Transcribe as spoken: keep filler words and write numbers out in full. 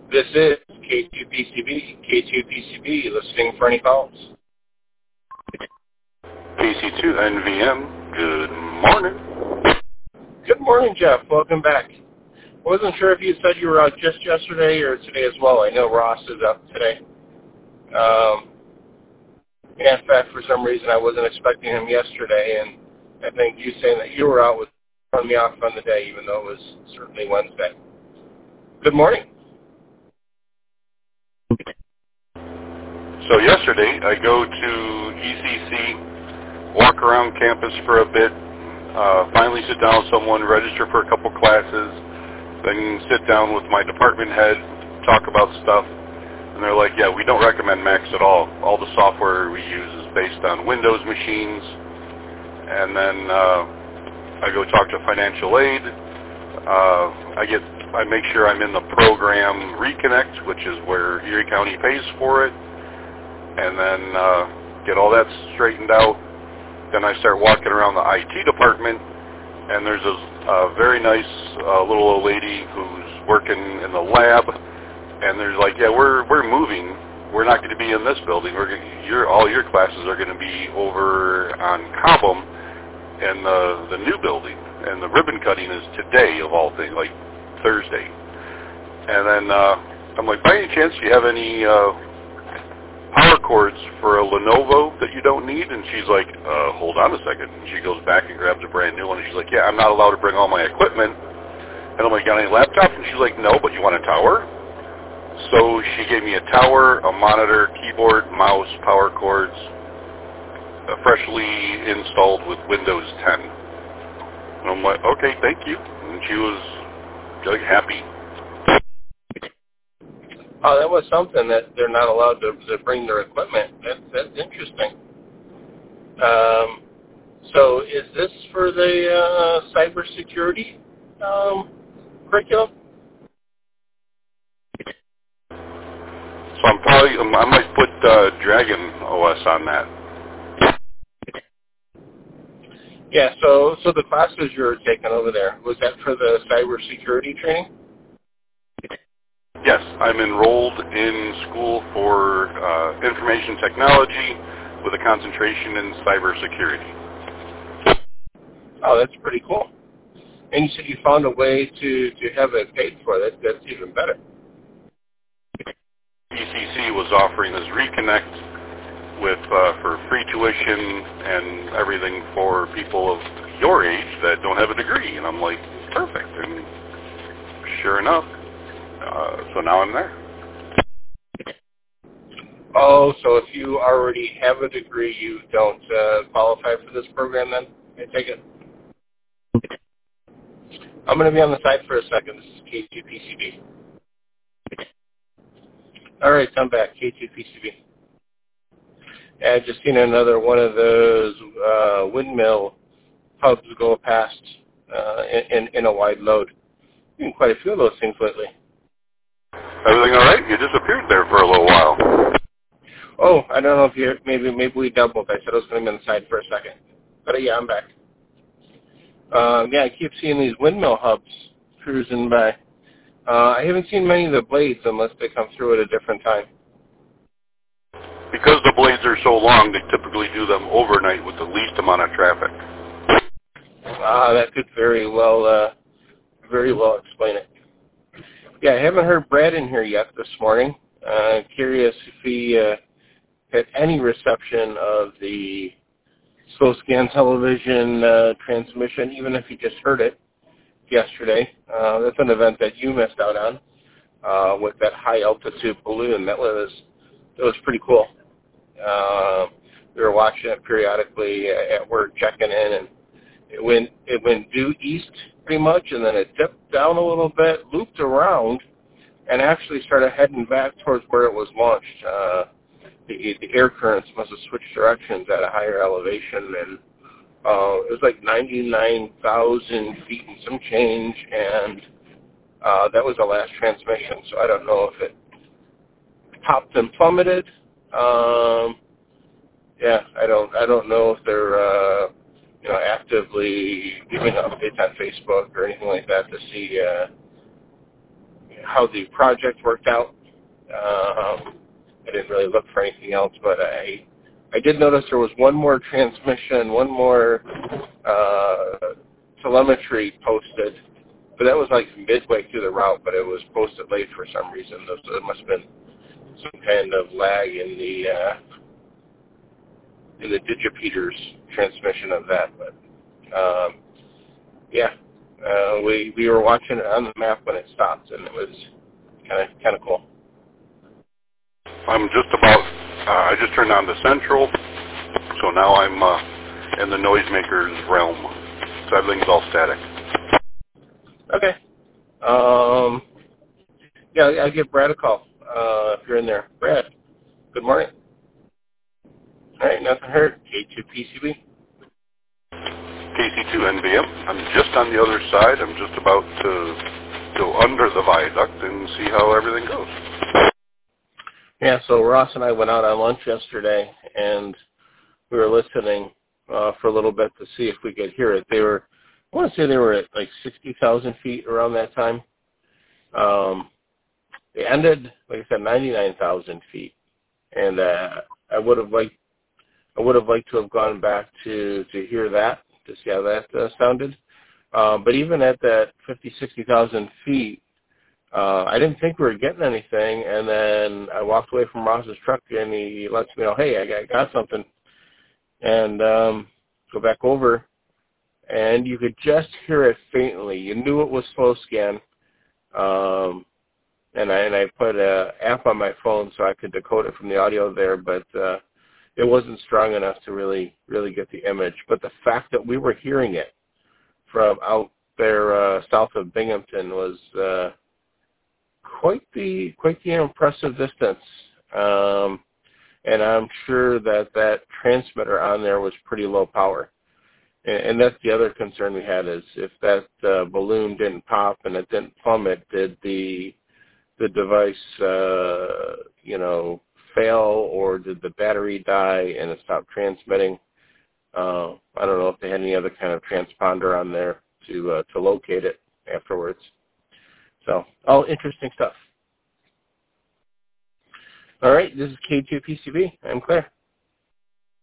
This is K two P C B, K two P C B, listening for any calls. P C two N V M, good morning. Good morning, Jeff. Welcome back. I wasn't sure if you said you were out just yesterday or today as well. I know Ross is out today. Um, in fact, for some reason, I wasn't expecting him yesterday, and I think you saying that you were out was throwing me off on the day, even though it was certainly Wednesday. Good morning. So yesterday, I go to E C C, walk around campus for a bit, uh, finally sit down with someone, register for a couple classes, then sit down with my department head, talk about stuff, and they're like, yeah, we don't recommend Macs at all. All the software we use is based on Windows machines. And then uh, I go talk to financial aid. Uh, I get, I make sure I'm in the program Reconnect, which is where Erie County pays for it, and then uh, get all that straightened out. Then I start walking around the I T department, and there's a, a very nice uh, little old lady who's working in the lab, and they're like, yeah, we're we're moving. We're not going to be in this building. We're gonna, your all your classes are going to be over on Cobham in the the new building, and the ribbon cutting is today of all things, like Thursday. And then uh, I'm like, by any chance, do you have any uh, power cords for a Lenovo that you don't need? And she's like, uh, hold on a second. And she goes back and grabs a brand new one, and she's like, yeah, I'm not allowed to bring all my equipment. And I'm like, got any laptops? And she's like, no, but you want a tower? So she gave me a tower, a monitor, keyboard, mouse, power cords, uh, freshly installed with Windows ten. And I'm like, okay, thank you. And she was like happy. Oh, that was something that they're not allowed to, to bring their equipment. That, that's interesting. Um, so is this for the uh, cybersecurity um, curriculum? So I'm probably, um, I might put uh, Dragon O S on that. Yeah, so so the classes you're taking over there, was that for the cybersecurity training? Yes, I'm enrolled in school for uh, information technology with a concentration in cybersecurity. Oh, that's pretty cool. And you said you found a way to, to have it paid for. That, that's even better. E C C was offering this Reconnect with uh, for free tuition and everything for people of your age that don't have a degree. And I'm like, perfect. And sure enough, uh, so now I'm there. Oh, so if you already have a degree, you don't uh, qualify for this program then? I take it. I'm going to be on the side for a second. This is K two P C B. All right, I'm back. K two P C B. Yeah, I've just seen another one of those uh, windmill hubs go past uh, in, in a wide load. Seen quite a few of those things lately. Everything all right? You disappeared there for a little while. Oh, I don't know if you maybe maybe we doubled. I said I was going to be on the side for a second, but uh, yeah, I'm back. Um, yeah, I keep seeing these windmill hubs cruising by. Uh, I haven't seen many of the blades unless they come through at a different time. Because the blades are so long, they typically do them overnight with the least amount of traffic. Ah, that could very well, uh, very well explain it. Yeah, I haven't heard Brad in here yet this morning. Uh, curious if he uh, had any reception of the slow scan television uh, transmission, even if he just heard it yesterday. Uh, that's an event that you missed out on uh, with that high altitude balloon. That was that was pretty cool. Uh, we were watching it periodically at work, checking in, and it went it went due east pretty much, and then it dipped down a little bit, looped around, and actually started heading back towards where it was launched. Uh, the, the air currents must have switched directions at a higher elevation, and uh, it was like ninety-nine thousand feet and some change, and uh, that was the last transmission. So I don't know if it popped and plummeted. Um, yeah, I don't I don't know if they're uh, you know actively giving updates on Facebook or anything like that to see uh, how the project worked out. Um, I didn't really look for anything else, but I I did notice there was one more transmission, one more uh, telemetry posted, but that was like midway through the route, but it was posted late for some reason. So there must have been some kind of lag in the uh, in the Digipeater's transmission of that. But um, yeah, uh, we we were watching it on the map when it stopped, and it was kind of kind of cool. I'm just about, uh, I just turned on the central, so now I'm uh, in the noisemaker's realm. So everything's all static. Okay. Um, yeah, I'll give Brad a call uh, if you're in there. Brad, good morning. All right, nothing hurt. K two P C B. K C two N V M. I'm just on the other side. I'm just about to go under the viaduct and see how everything goes. Yeah, so Ross and I went out on lunch yesterday, and we were listening uh, for a little bit to see if we could hear it. They were, I want to say they were at like sixty thousand feet around that time. Um, they ended, like I said, ninety-nine thousand feet, and uh, I would have liked, I would have liked to have gone back to to hear that, to see how that uh, sounded. Um, but even at that fifty, sixty thousand feet, Uh, I didn't think we were getting anything, and then I walked away from Ross's truck, and he lets me know, hey, I got, got something, and um, go back over, and you could just hear it faintly. You knew it was slow scan, um, and I and I put an app on my phone so I could decode it from the audio there, but uh, it wasn't strong enough to really really get the image. But the fact that we were hearing it from out there uh, south of Binghamton was uh, quite the quite the impressive distance, um, and I'm sure that that transmitter on there was pretty low power, and, and that's the other concern we had, is if that uh, balloon didn't pop and it didn't plummet, did the the device uh, you know fail, or did the battery die and it stopped transmitting? Uh, I don't know if they had any other kind of transponder on there to uh, to locate it afterwards. So, all interesting stuff. All right, this is K two P C B. I'm Claire.